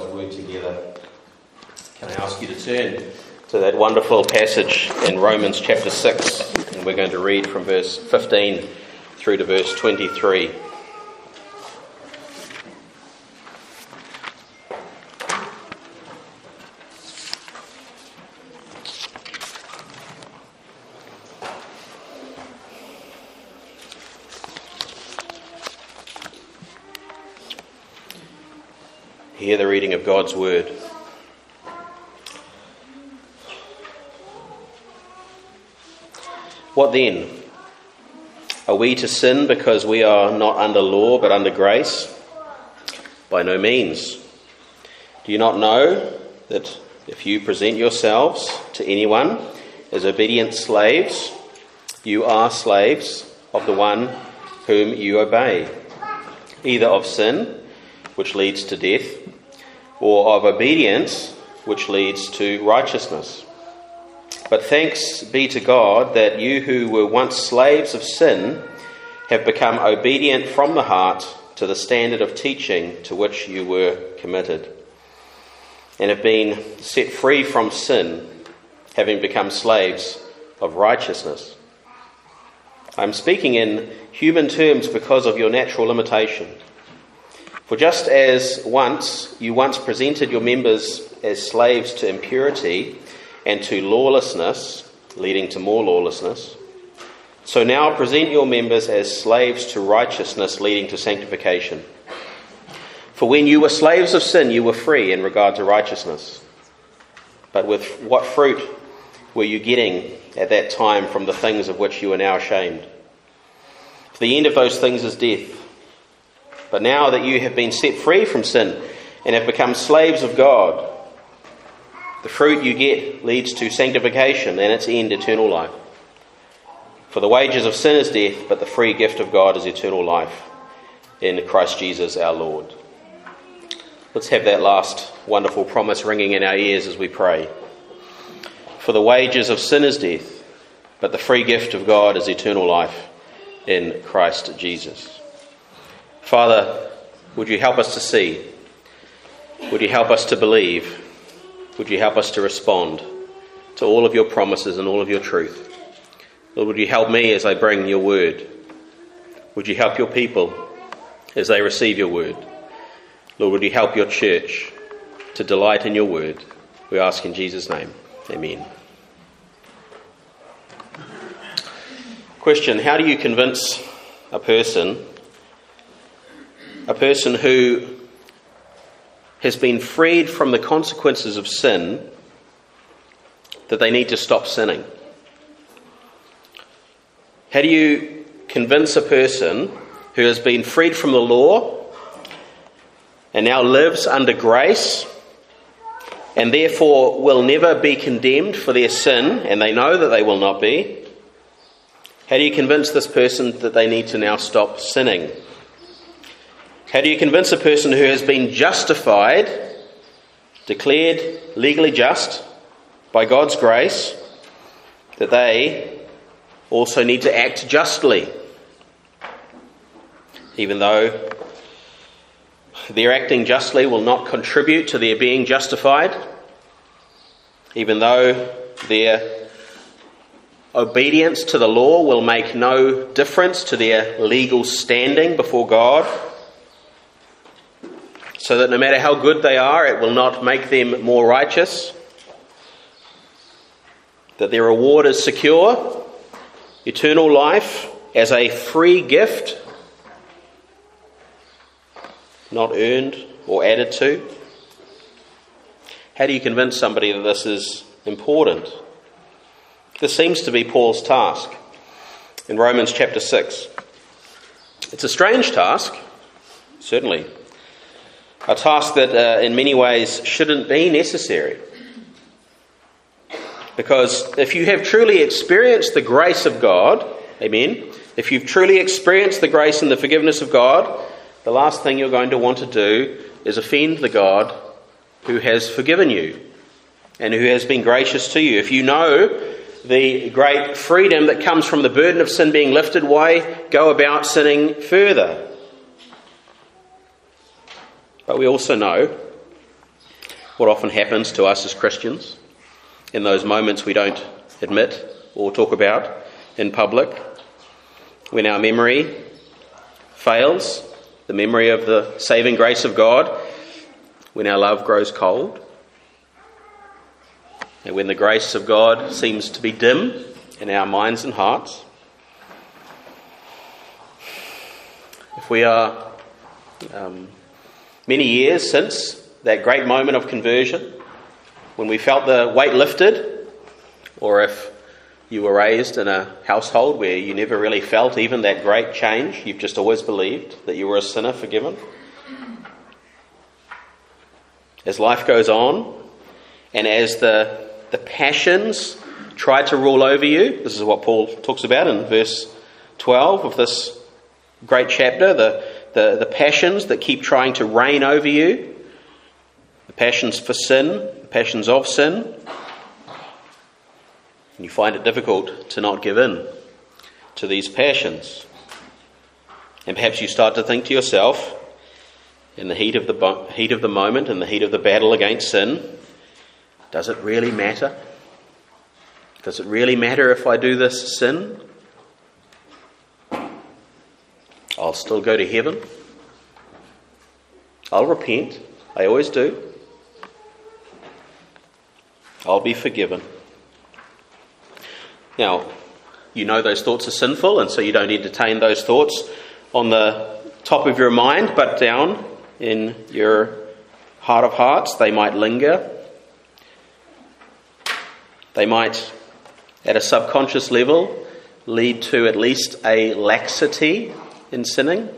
God's Word together, can I ask you to turn to that wonderful passage in Romans chapter 6, and we're going to read from verse 15 through to verse 23. Hear the reading of God's Word. What then? Are we to sin because we are not under law but under grace? By no means. Do you not know that if you present yourselves to anyone as obedient slaves, you are slaves of the one whom you obey, either of sin, which leads to death, or of obedience, which leads to righteousness. But thanks be to God that you who were once slaves of sin have become obedient from the heart to the standard of teaching to which you were committed, and have been set free from sin, having become slaves of righteousness. I'm speaking in human terms because of your natural limitation. For just as you once presented your members as slaves to impurity and to lawlessness, leading to more lawlessness, so now present your members as slaves to righteousness, leading to sanctification. For when you were slaves of sin, you were free in regard to righteousness. But with what fruit were you getting at that time from the things of which you are now ashamed? For the end of those things is death. But now that you have been set free from sin and have become slaves of God, the fruit you get leads to sanctification and its end, eternal life. For the wages of sin is death, but the free gift of God is eternal life in Christ Jesus our Lord. Let's have that last wonderful promise ringing in our ears as we pray. For the wages of sin is death, but the free gift of God is eternal life in Christ Jesus. Father, would you help us to see? Would you help us to believe? Would you help us to respond to all of your promises and all of your truth? Lord, would you help me as I bring your word? Would you help your people as they receive your word? Lord, would you help your church to delight in your word? We ask in Jesus' name. Amen. Question: how do you convince a person who has been freed from the consequences of sin that they need to stop sinning? How do you convince a person who has been freed from the law and now lives under grace and therefore will never be condemned for their sin, and they know that they will not be? How do you convince this person that they need to now stop sinning? How do you convince a person who has been justified, declared legally just by God's grace, that they also need to act justly, even though their acting justly will not contribute to their being justified, even though their obedience to the law will make no difference to their legal standing before God, so that no matter how good they are, it will not make them more righteous, that their reward is secure, eternal life as a free gift, not earned or added to. How do you convince somebody that this is important? This seems to be Paul's task in Romans chapter 6. It's a strange task, certainly. A task that in many ways shouldn't be necessary. Because if you have truly experienced the grace of God, amen, if you've truly experienced the grace and the forgiveness of God, the last thing you're going to want to do is offend the God who has forgiven you and who has been gracious to you. If you know the great freedom that comes from the burden of sin being lifted, why go about sinning further? But we also know what often happens to us as Christians in those moments we don't admit or talk about in public, when our memory fails, the memory of the saving grace of God, when our love grows cold, and when the grace of God seems to be dim in our minds and hearts. If we are many years since that great moment of conversion, when we felt the weight lifted, or if you were raised in a household where you never really felt even that great change, you've just always believed that you were a sinner forgiven. As life goes on, and as the passions try to rule over you, this is what Paul talks about in verse 12 of this great chapter, the passions that keep trying to reign over you, the passions for sin, the passions of sin, and you find it difficult to not give in to these passions. And perhaps you start to think to yourself, in the heat of the moment, in the heat of the battle against sin, does it really matter? Does it really matter if I do this sin? I'll still go to heaven. I'll repent. I always do. I'll be forgiven. Now, you know those thoughts are sinful, and so you don't entertain those thoughts on the top of your mind, but down in your heart of hearts, they might linger. They might, at a subconscious level, lead to at least a laxity in sinning.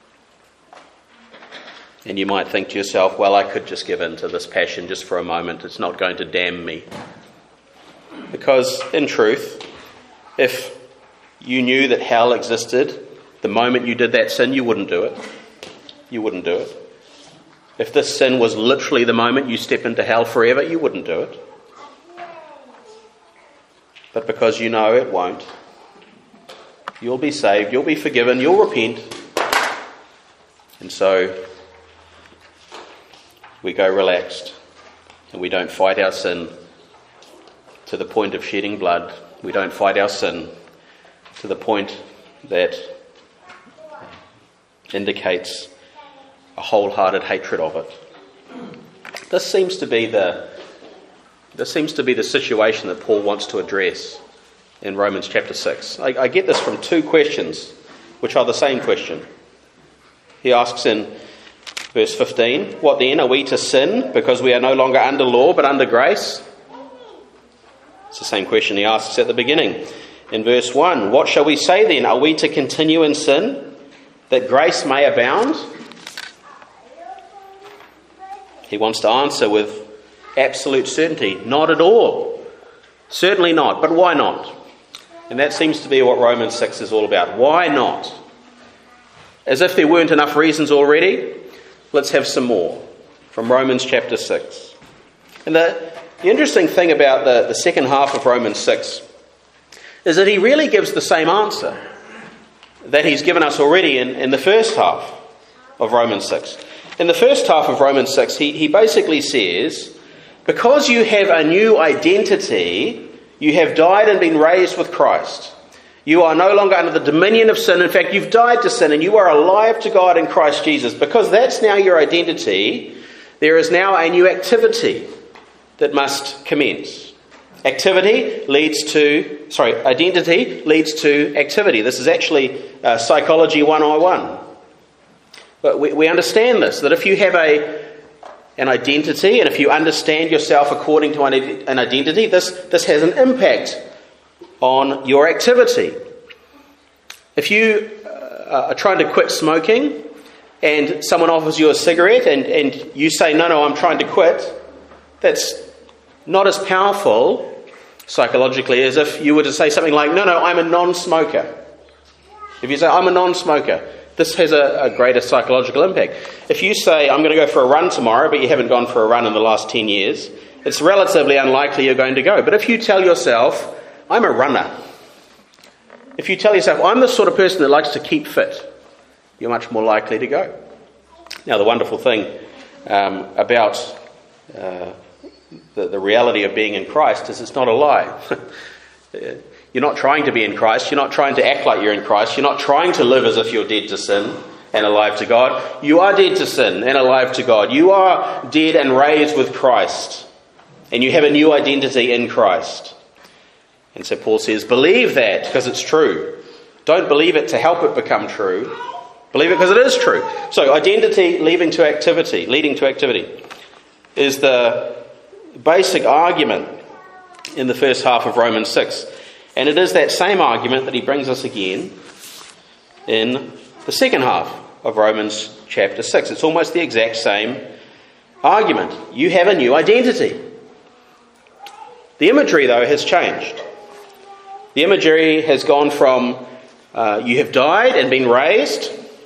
And you might think to yourself, well, I could just give in to this passion just for a moment. It's not going to damn me. Because, in truth, if you knew that hell existed the moment you did that sin, you wouldn't do it. You wouldn't do it. If this sin was literally the moment you step into hell forever, you wouldn't do it. But because you know it won't, you'll be saved, you'll be forgiven, you'll repent. And so we go relaxed and we don't fight our sin to the point of shedding blood. We don't fight our sin to the point that indicates a wholehearted hatred of it. This seems to be the situation that Paul wants to address in Romans chapter 6. I get this from two questions, which are the same question. He asks in verse 15, what then? Are we to sin because we are no longer under law but under grace? It's the same question he asks at the beginning. In verse 1, what shall we say then? Are we to continue in sin that grace may abound? He wants to answer with absolute certainty, not at all. Certainly not, but why not? And that seems to be what Romans 6 is all about. Why not? As if there weren't enough reasons already, let's have some more from Romans chapter 6. And the interesting thing about the second half of Romans 6 is that he really gives the same answer that he's given us already in the first half of Romans 6. In the first half of Romans 6, he basically says, because you have a new identity, you have died and been raised with Christ. You are no longer under the dominion of sin. In fact, you've died to sin and you are alive to God in Christ Jesus. Because that's now your identity, there is now a new activity that must commence. Identity leads to activity. This is actually Psychology 101. But we understand this, that if you have an identity, and if you understand yourself according to an identity, this has an impact on your activity. If you are trying to quit smoking, and someone offers you a cigarette, and you say, no, I'm trying to quit, that's not as powerful psychologically as if you were to say something like, no, I'm a non-smoker. If you say, I'm a non-smoker, this has a greater psychological impact. If you say, I'm going to go for a run tomorrow, but you haven't gone for a run in the last 10 years, it's relatively unlikely you're going to go. But if you tell yourself, I'm a runner, if you tell yourself, I'm the sort of person that likes to keep fit, you're much more likely to go. Now, the wonderful thing about the reality of being in Christ is it's not a lie. You're not trying to be in Christ. You're not trying to act like you're in Christ. You're not trying to live as if you're dead to sin and alive to God. You are dead to sin and alive to God. You are dead and raised with Christ. And you have a new identity in Christ. And so Paul says, believe that because it's true. Don't believe it to help it become true. Believe it because it is true. So identity leading to activity is the basic argument in the first half of Romans 6. And it is that same argument that he brings us again in the second half of Romans chapter 6. It's almost the exact same argument. You have a new identity. The imagery, though, has changed. The imagery has gone from you have died and been raised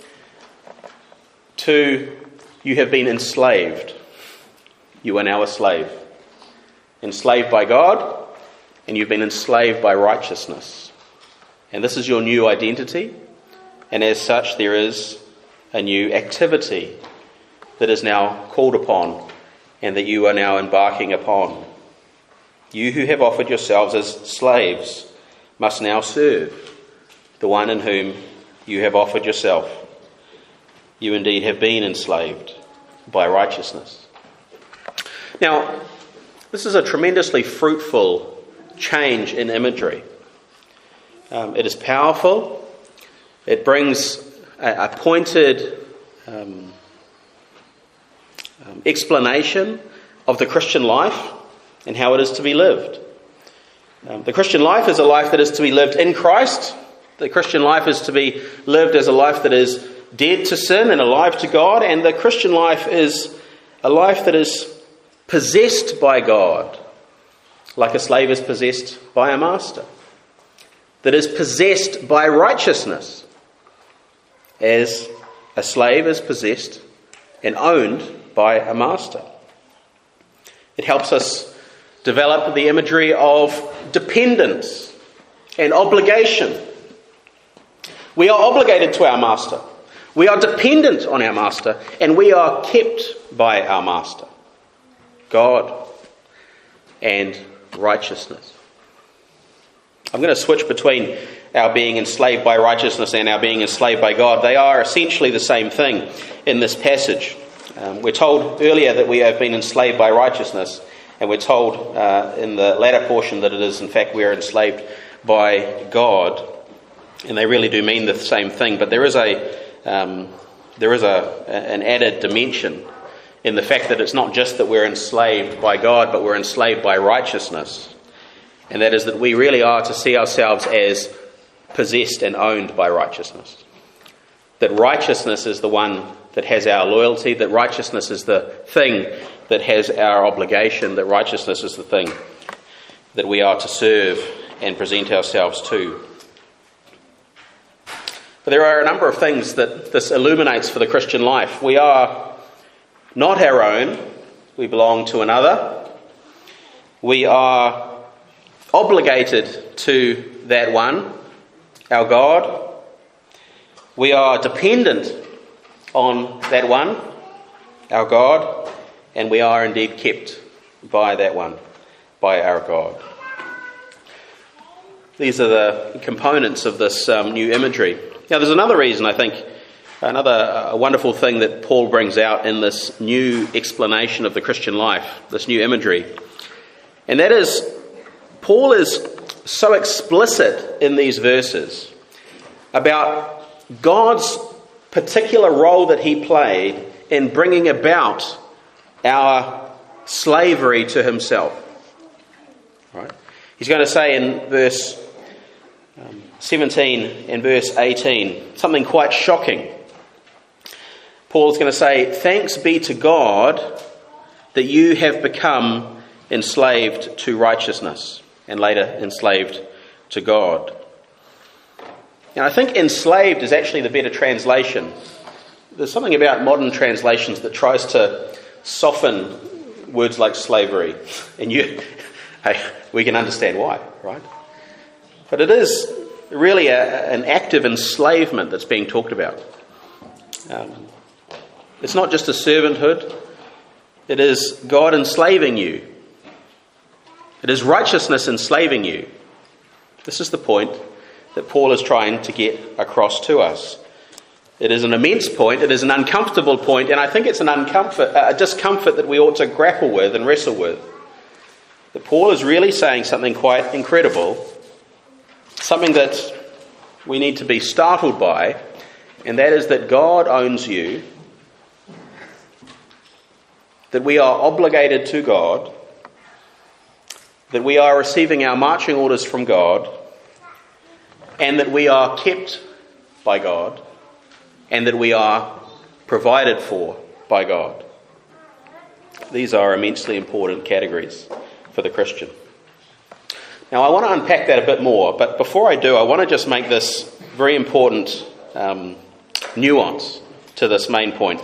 to you have been enslaved. You are now a slave. Enslaved by God, and you've been enslaved by righteousness. And this is your new identity, and as such there is a new activity that is now called upon and that you are now embarking upon. You who have offered yourselves as slaves must now serve the one in whom you have offered yourself. You indeed have been enslaved by righteousness. Now, this is a tremendously fruitful change in imagery. It is powerful. It brings a pointed explanation of the Christian life and how it is to be lived. The Christian life is a life that is to be lived in Christ. The Christian life is to be lived as a life that is dead to sin and alive to God. And the Christian life is a life that is possessed by God, like a slave is possessed by a master. That is possessed by righteousness, as a slave is possessed and owned by a master. It helps us develop the imagery of dependence and obligation. We are obligated to our master. We are dependent on our master, and we are kept by our master, God and righteousness. I'm going to switch between our being enslaved by righteousness and our being enslaved by God. They are essentially the same thing in this passage. We're told earlier that we have been enslaved by righteousness, and we're told in the latter portion that it is, in fact, we are enslaved by God. And they really do mean the same thing, but there is an added dimension in the fact that it's not just that we're enslaved by God, but we're enslaved by righteousness. And that is that we really are to see ourselves as possessed and owned by righteousness. That righteousness is the one that has our loyalty, that righteousness is the thing that has our obligation, that righteousness is the thing that we are to serve and present ourselves to. But there are a number of things that this illuminates for the Christian life. We are not our own. We belong to another. We are obligated to that one, our God. We are dependent on that one, our God, and we are indeed kept by that one, by our God. These are the components of this new imagery. Now, there's another reason, I think, another wonderful thing that Paul brings out in this new explanation of the Christian life, this new imagery. And that is, Paul is so explicit in these verses about God's particular role that he played in bringing about our slavery to himself. Right? He's going to say in verse 17 and verse 18 something quite shocking. Paul's going to say, "Thanks be to God that you have become enslaved to righteousness," and later enslaved to God. Now, I think enslaved is actually the better translation. There's something about modern translations that tries to soften words like slavery. And we can understand why, right? But it is really an active enslavement that's being talked about. It's not just a servanthood. It is God enslaving you. It is righteousness enslaving you. This is the point that Paul is trying to get across to us. It is an immense point, it is an uncomfortable point, and I think it's a discomfort that we ought to grapple with and wrestle with. That Paul is really saying something quite incredible, something that we need to be startled by, and that is that God owns you, that we are obligated to God, that we are receiving our marching orders from God, and that we are kept by God, and that we are provided for by God. These are immensely important categories for the Christian. Now, I want to unpack that a bit more, but before I do, I want to just make this very important nuance to this main point.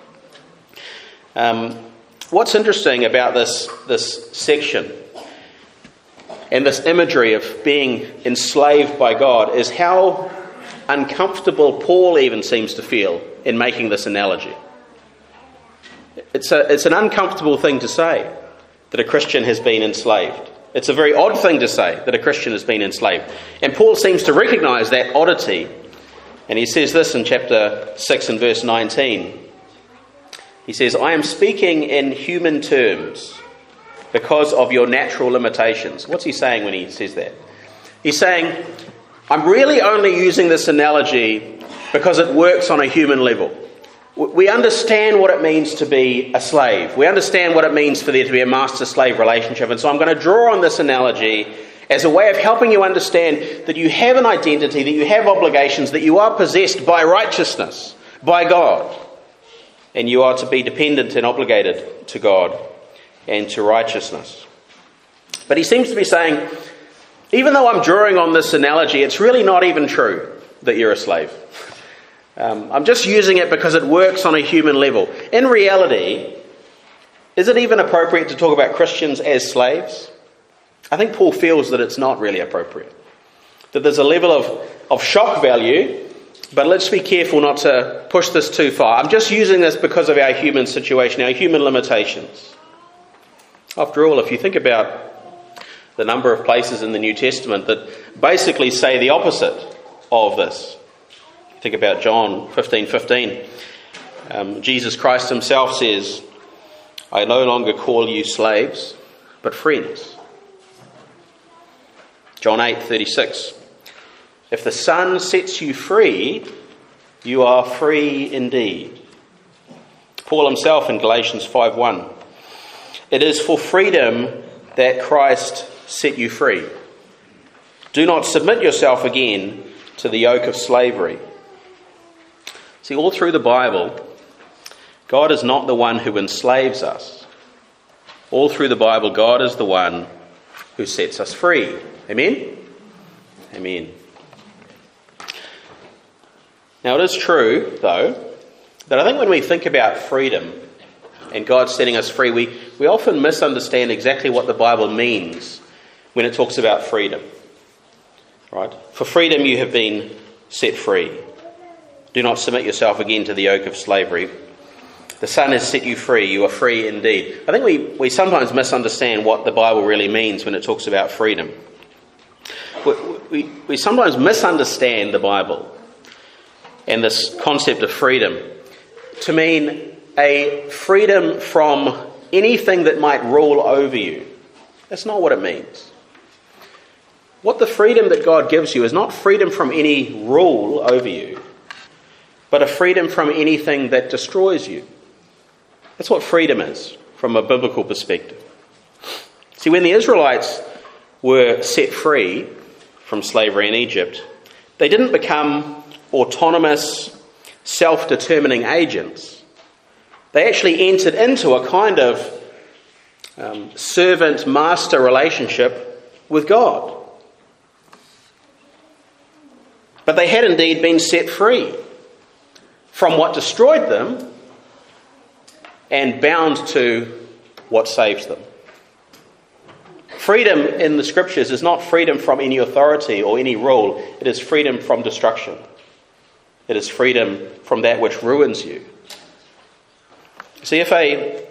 What's interesting about this section and this imagery of being enslaved by God is how uncomfortable Paul even seems to feel in making this analogy. It's an uncomfortable thing to say, that a Christian has been enslaved. It's a very odd thing to say, that a Christian has been enslaved. And Paul seems to recognise that oddity. And he says this in chapter 6 and verse 19. He says, I am speaking in human terms because of your natural limitations. What's he saying when he says that? He's saying, I'm really only using this analogy because it works on a human level. We understand what it means to be a slave. We understand what it means for there to be a master-slave relationship. And so I'm going to draw on this analogy as a way of helping you understand that you have an identity, that you have obligations, that you are possessed by righteousness, by God. And you are to be dependent and obligated to God and to righteousness. But he seems to be saying, even though I'm drawing on this analogy, it's really not even true that you're a slave. I'm just using it because it works on a human level. In reality, is it even appropriate to talk about Christians as slaves? I think Paul feels that it's not really appropriate. That there's a level of shock value, but let's be careful not to push this too far. I'm just using this because of our human situation, our human limitations. After all, if you think about the number of places in the New Testament that basically say the opposite of this. Think about John 15:15. Jesus Christ himself says, I no longer call you slaves, but friends. John 8:36. If the Son sets you free, you are free indeed. Paul himself in Galatians 5:1. It is for freedom that Christ set you free. Do not submit yourself again to the yoke of slavery. See, all through the Bible, God is not the one who enslaves us. All through the Bible, God is the one who sets us free. Amen? Amen. Now, it is true, though, that I think when we think about freedom and God setting us free, we often misunderstand exactly what the Bible means when it talks about freedom. Right? For freedom you have been set free. Do not submit yourself again to the yoke of slavery. The Son has set you free. You are free indeed. I think we sometimes misunderstand what the Bible really means when it talks about freedom. We sometimes misunderstand the Bible and this concept of freedom to mean a freedom from anything that might rule over you. That's not what it means. What the freedom that God gives you is not freedom from any rule over you, but a freedom from anything that destroys you. That's what freedom is from a biblical perspective. See, when the Israelites were set free from slavery in Egypt, they didn't become autonomous, self-determining agents. They actually entered into a kind of servant-master relationship with God. But they had indeed been set free from what destroyed them and bound to what saves them. Freedom in the Scriptures is not freedom from any authority or any rule. It is freedom from destruction. It is freedom from that which ruins you. See, if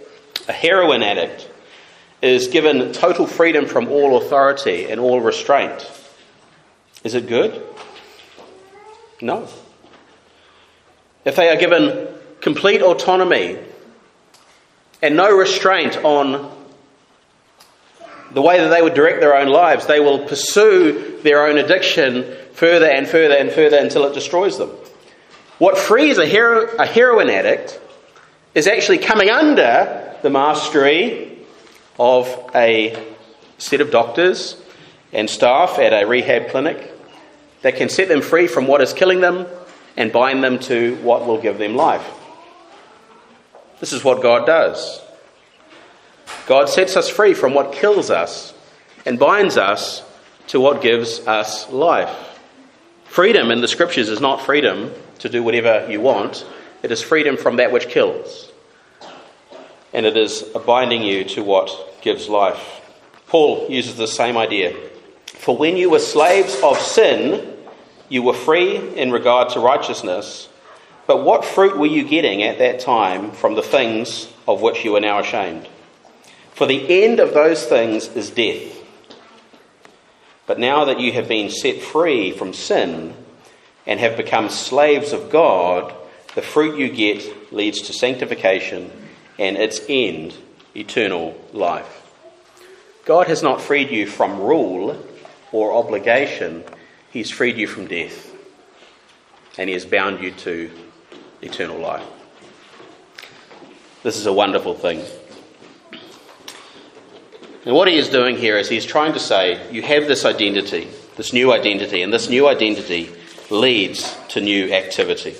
A heroin addict is given total freedom from all authority and all restraint. Is it good? No. If they are given complete autonomy and no restraint on the way that they would direct their own lives, they will pursue their own addiction further and further and further until it destroys them. What frees a heroin addict is actually coming under the mastery of a set of doctors and staff at a rehab clinic that can set them free from what is killing them and bind them to what will give them life. This is what God does. God sets us free from what kills us and binds us to what gives us life. Freedom in the Scriptures is not freedom to do whatever you want. It is freedom from that which kills. And it is binding you to what gives life. Paul uses the same idea. For when you were slaves of sin, you were free in regard to righteousness. But what fruit were you getting at that time from the things of which you are now ashamed? For the end of those things is death. But now that you have been set free from sin and have become slaves of God, the fruit you get leads to sanctification and its end, eternal life. God has not freed you from rule or obligation. He's freed you from death. And he has bound you to eternal life. This is a wonderful thing. And what he is doing here is he's trying to say, you have this identity, this new identity, and this new identity leads to new activity.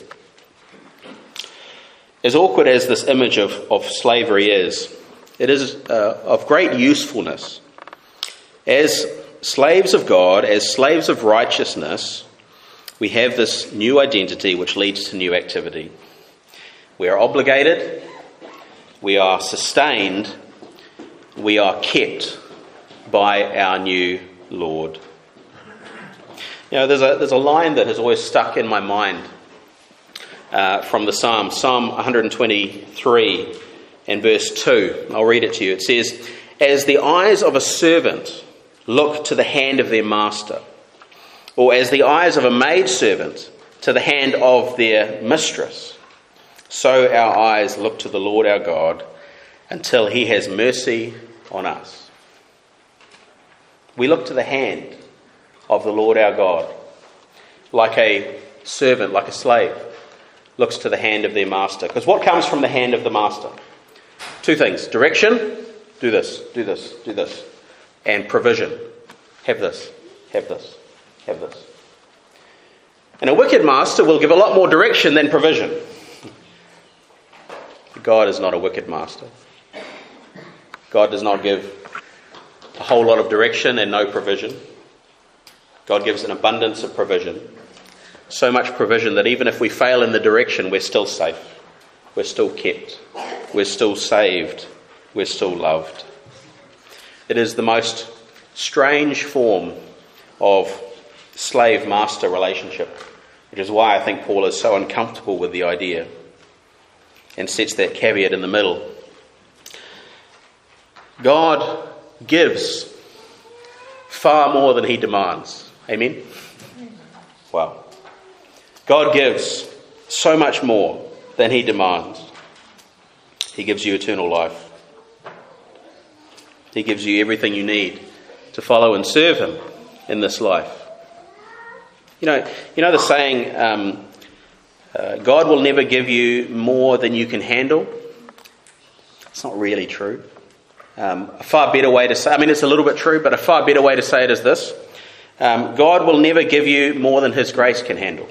As awkward as this image of slavery is, it is of great usefulness. As slaves of God, as slaves of righteousness, we have this new identity which leads to new activity. We are obligated, we are sustained, we are kept by our new Lord. You know, there's a line that has always stuck in my mind from the Psalm 123 and verse 2. I'll read it to you. It says, "As the eyes of a servant look to the hand of their master, or as the eyes of a maidservant to the hand of their mistress, so our eyes look to the Lord our God until he has mercy on us." We look to the hand of the Lord our God, like a servant, like a slave, looks to the hand of their master. Because what comes from the hand of the master? Two things. Direction, do this, do this, do this. And provision. Have this, have this, have this. And a wicked master will give a lot more direction than provision. God is not a wicked master. God does not give a whole lot of direction and no provision. God gives an abundance of provision. So much provision that even if we fail in the direction, we're still safe. We're still kept. We're still saved. We're still loved. It is the most strange form of slave-master relationship, which is why I think Paul is so uncomfortable with the idea and sets that caveat in the middle. God gives far more than he demands. Amen? Wow. God gives so much more than he demands. He gives you eternal life. He gives you everything you need to follow and serve him in this life. You know the saying, God will never give you more than you can handle? It's not really true. A far better way to say, it's a little bit true, but a far better way to say it is this. God will never give you more than his grace can handle.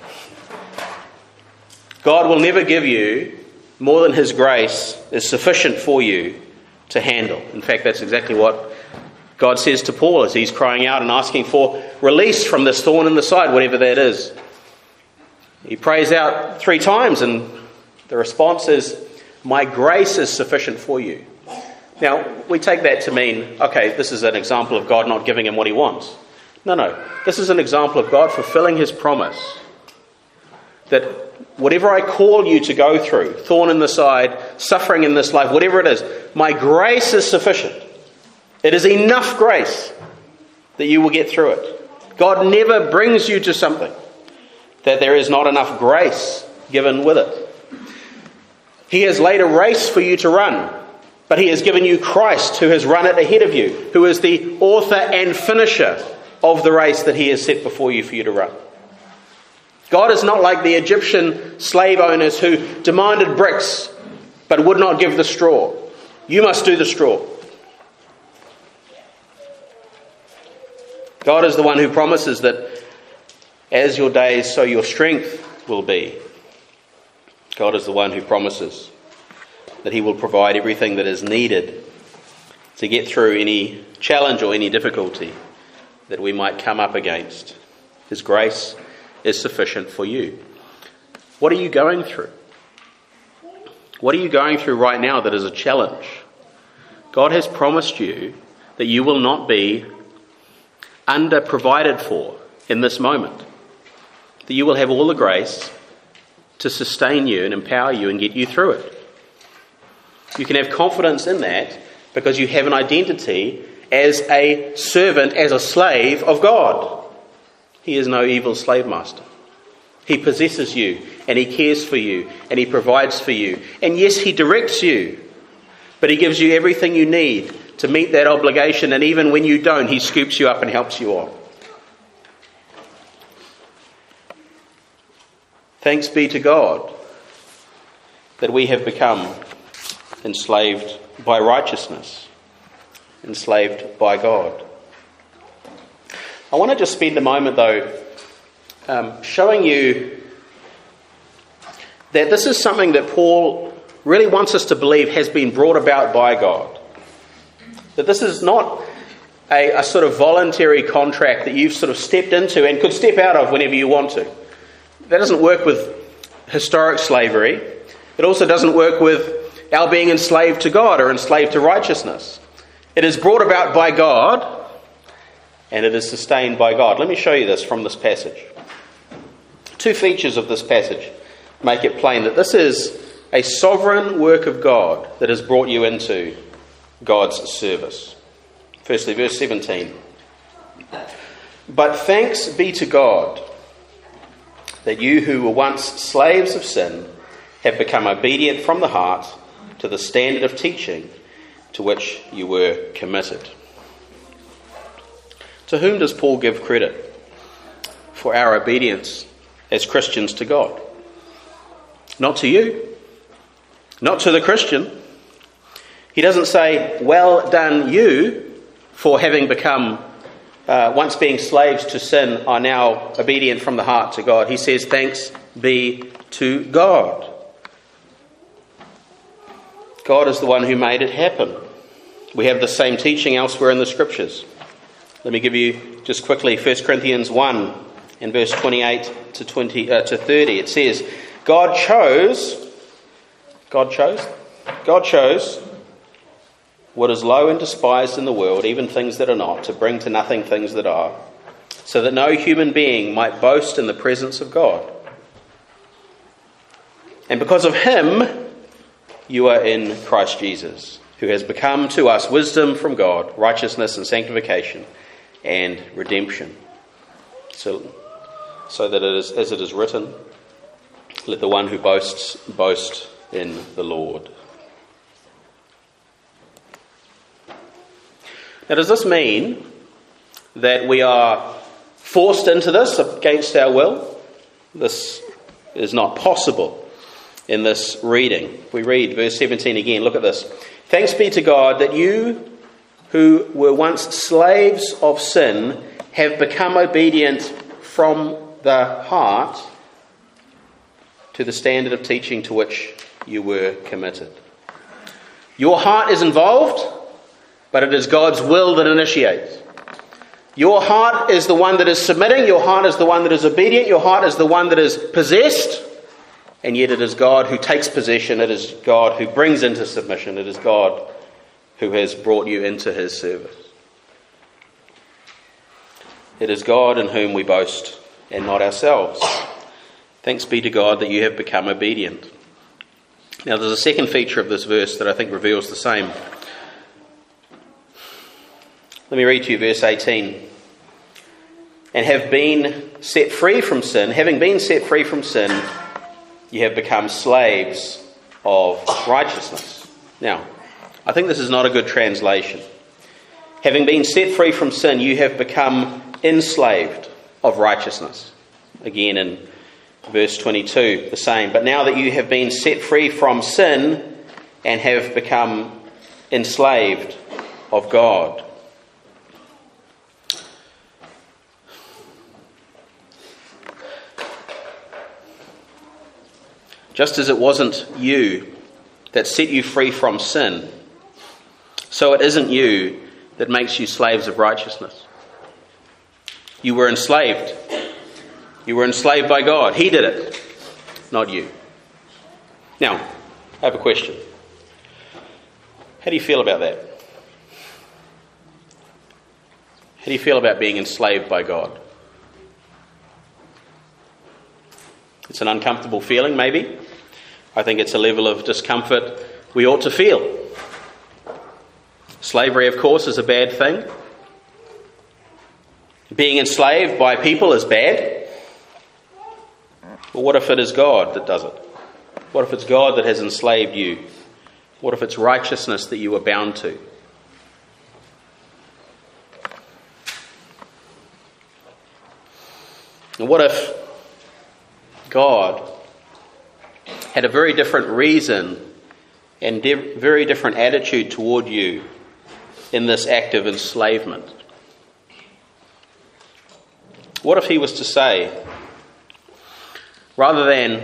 God will never give you more than his grace is sufficient for you to handle. In fact, that's exactly what God says to Paul as he's crying out and asking for release from this thorn in the side, whatever that is. He prays out 3 times and the response is, "My grace is sufficient for you." Now, we take that to mean, okay, this is an example of God not giving him what he wants. No. This is an example of God fulfilling his promise that whatever I call you to go through, thorn in the side, suffering in this life, whatever it is, my grace is sufficient. It is enough grace that you will get through it. God never brings you to something that there is not enough grace given with it. He has laid a race for you to run, but he has given you Christ, who has run it ahead of you, who is the author and finisher of the race that he has set before you for you to run. God is not like the Egyptian slave owners who demanded bricks but would not give the straw. You must do the straw. God is the one who promises that as your days, so your strength will be. God is the one who promises that he will provide everything that is needed to get through any challenge or any difficulty that we might come up against. His grace is sufficient for you. What are you going through? What are you going through right now that is a challenge? God has promised you that you will not be under-provided for in this moment. That you will have all the grace to sustain you and empower you and get you through it. You can have confidence in that because you have an identity as a servant, as a slave of God. He is no evil slave master. He possesses you and he cares for you and he provides for you. And yes, he directs you, but he gives you everything you need to meet that obligation. And even when you don't, he scoops you up and helps you on. Thanks be to God that we have become enslaved by righteousness, enslaved by God. I want to just spend a moment, though, showing you that this is something that Paul really wants us to believe has been brought about by God. That this is not a sort of voluntary contract that you've sort of stepped into and could step out of whenever you want to. That doesn't work with historic slavery. It also doesn't work with our being enslaved to God or enslaved to righteousness. It is brought about by God and it is sustained by God. Let me show you this from this passage. Two features of this passage make it plain that this is a sovereign work of God that has brought you into God's service. Firstly, verse 17. But thanks be to God that you who were once slaves of sin have become obedient from the heart to the standard of teaching to which you were committed. To whom does Paul give credit for our obedience as Christians to God? Not to you. Not to the Christian. He doesn't say, well done you for having become, once being slaves to sin, are now obedient from the heart to God. He says, thanks be to God. God is the one who made it happen. We have the same teaching elsewhere in the Scriptures. Let me give you just quickly 1 Corinthians 1 and verse 28 to 30. It says, God chose what is low and despised in the world, even things that are not, to bring to nothing things that are, so that no human being might boast in the presence of God. And because of him, you are in Christ Jesus, who has become to us wisdom from God, righteousness and sanctification and redemption. So that it is, as it is written, let the one who boasts boast in the Lord. Now, does this mean that we are forced into this against our will? This is not possible in this reading. We read verse 17 again. Look at this. Thanks be to God that you who were once slaves of sin have become obedient from the heart to the standard of teaching to which you were committed. Your heart is involved, but it is God's will that initiates. Your heart is the one that is submitting. Your heart is the one that is obedient. Your heart is the one that is possessed. And yet it is God who takes possession. It is God who brings into submission. It is God who has brought you into his service. It is God in whom we boast and not ourselves. Thanks be to God that you have become obedient. Now there's a second feature of this verse that I think reveals the same. Let me read to you verse 18. And have been set free from sin, having been set free from sin, you have become slaves of righteousness. Now, I think this is not a good translation. Having been set free from sin, you have become enslaved of righteousness. Again in verse 22, the same. But now that you have been set free from sin and have become enslaved of God. Just as it wasn't you that set you free from sin, so it isn't you that makes you slaves of righteousness. You were enslaved. You were enslaved by God. He did it, not you. Now, I have a question. How do you feel about that? How do you feel about being enslaved by God? It's an uncomfortable feeling, maybe. I think it's a level of discomfort we ought to feel. Slavery, of course, is a bad thing. Being enslaved by people is bad. But what if it is God that does it? What if it's God that has enslaved you? What if it's righteousness that you are bound to? And what if God had a very different reason and very different attitude toward you in this act of enslavement? What if he was to say, rather than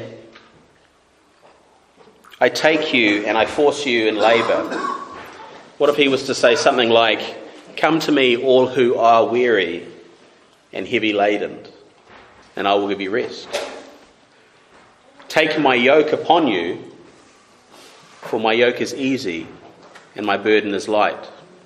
I take you and I force you in labour, what if he was to say something like, come to me all who are weary and heavy laden, and I will give you rest. Take my yoke upon you, for my yoke is easy and my burden is light.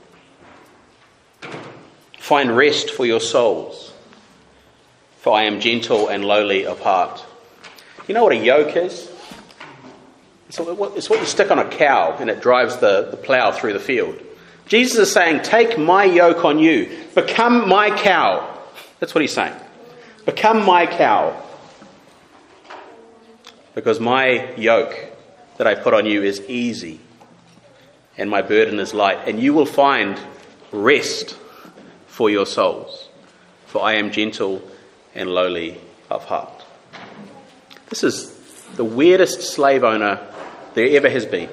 Find rest for your souls, for I am gentle and lowly of heart. You know what a yoke is? It's what you stick on a cow and it drives the plough through the field. Jesus is saying, take my yoke on you. Become my cow. That's what he's saying. Become my cow. Because my yoke that I put on you is easy and my burden is light. And you will find rest for your souls. For I am gentle and lowly of heart. This is the weirdest slave owner there ever has been.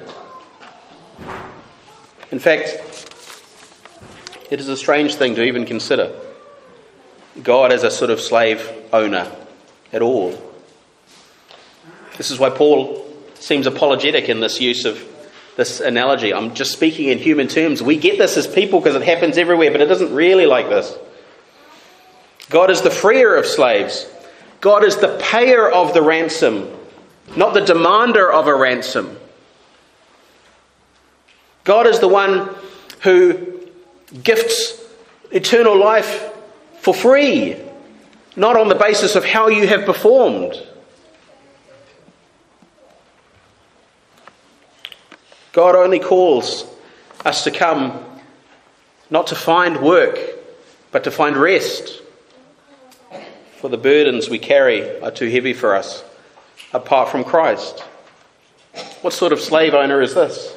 In fact, it is a strange thing to even consider God as a sort of slave owner at all. This is why Paul seems apologetic in this use of this analogy. I'm just speaking in human terms. We get this as people because it happens everywhere, but it isn't really like this. God is the freer of slaves. God is the payer of the ransom, not the demander of a ransom. God is the one who gifts eternal life for free, not on the basis of how you have performed. God only calls us to come not to find work, but to find rest. For the burdens we carry are too heavy for us apart from Christ. What sort of slave owner is this?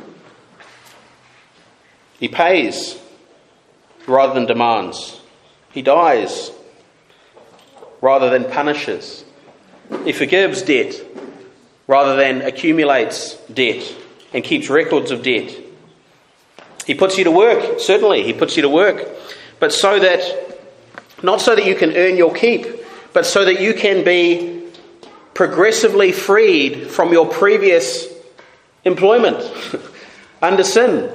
He pays rather than demands. He dies rather than punishes. He forgives debt rather than accumulates debt and keeps records of debt. He puts you to work, certainly, he puts you to work, but so that, not so that you can earn your keep, but so that you can be progressively freed from your previous employment under sin.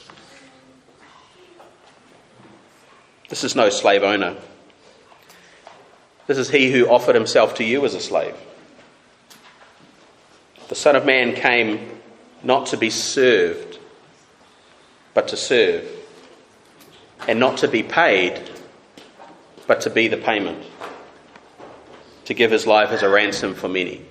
This is no slave owner. This is he who offered himself to you as a slave. The Son of Man came not to be served, but to serve, and not to be paid, but to be the payment. to give his life as a ransom for many.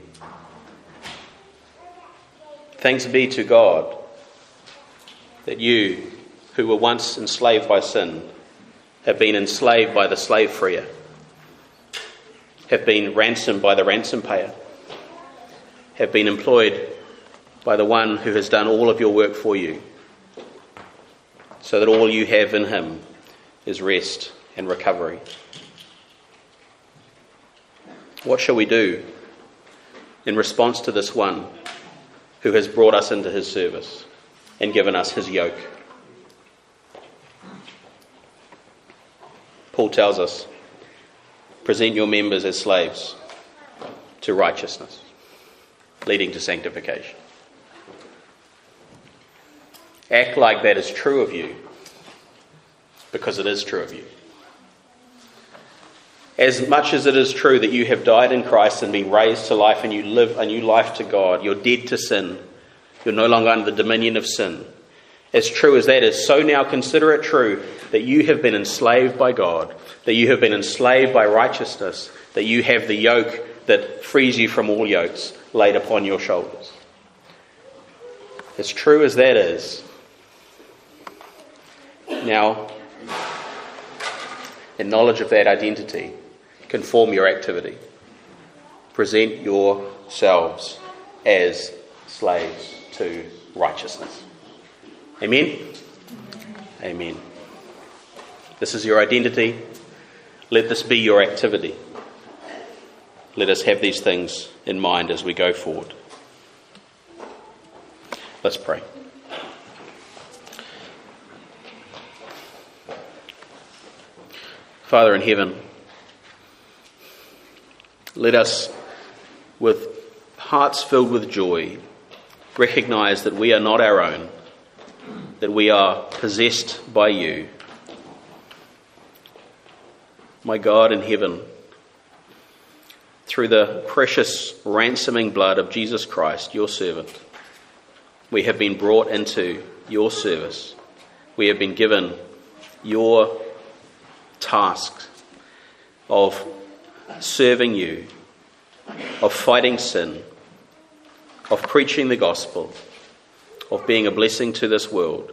Thanks be to God that you, who were once enslaved by sin, have been enslaved by the slave freer, have been ransomed by the ransom payer, have been employed by the one who has done all of your work for you, so that all you have in him is rest and recovery. What shall we do in response to this one who has brought us into his service and given us his yoke? Paul tells us, present your members as slaves to righteousness, leading to sanctification. Act like that is true of you, because it is true of you. As much as it is true that you have died in Christ and been raised to life and you live a new life to God, you're dead to sin, you're no longer under the dominion of sin. As true as that is, so now consider it true that you have been enslaved by God, that you have been enslaved by righteousness, that you have the yoke that frees you from all yokes laid upon your shoulders. As true as that is, now, in knowledge of that identity, conform your activity. Present yourselves as slaves to righteousness. Amen? Amen. This is your identity. Let this be your activity. Let us have these things in mind as we go forward. Let's pray. Father in heaven, let us, with hearts filled with joy, recognise that we are not our own, that we are possessed by you. My God in heaven, through the precious ransoming blood of Jesus Christ, your servant, we have been brought into your service. We have been given your task of serving you, of fighting sin, of preaching the gospel, of being a blessing to this world,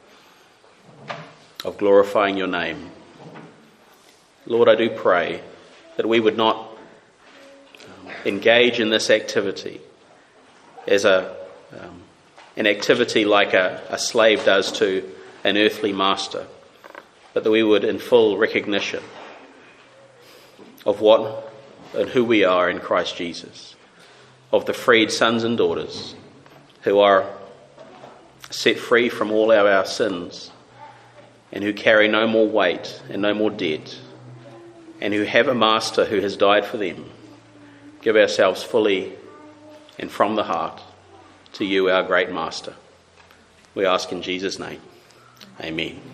of glorifying your name. Lord, I do pray that we would not engage in this activity as an activity like a slave does to an earthly master, but that we would, in full recognition of what and who we are in Christ Jesus, of the freed sons and daughters who are set free from all our sins and who carry no more weight and no more debt and who have a master who has died for them, give ourselves fully and from the heart to you, our great master. We ask in Jesus' name. Amen.